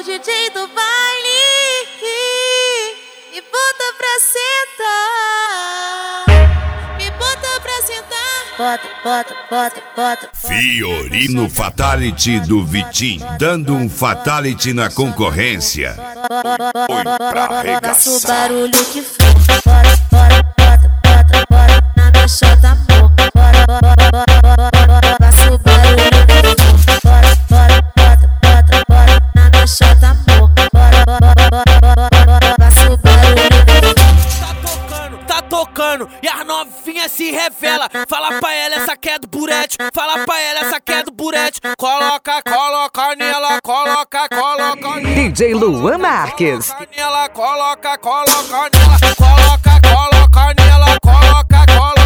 o DJ do baile me bota pra sentar, me bota pra sentar. Bota, bota, bota, bota. Fiorino Fatality do Vitinho, dando um fatality na concorrência. Foi pra arregaçar. Faça o barulho que for. Bora, bora, bota, bota, bora na minha chota, amor. Bora, bora, bora, bora. Faça o barulho que for. Bora, bora, bota, bota, bora na minha chota, amor. Bora, bora, bora, bora. Faça o barulho que for. Tá tocando, e as novinhas se revela. Fala pra ela, essa que é do burete. Fala pra ela, essa que é do burete. Coloca, coloca nela, coloca, coloca nela. DJ Luan Marques. Coloca nela, coloca, coloca nela. Coloca, coloca nela, coloca, coloca.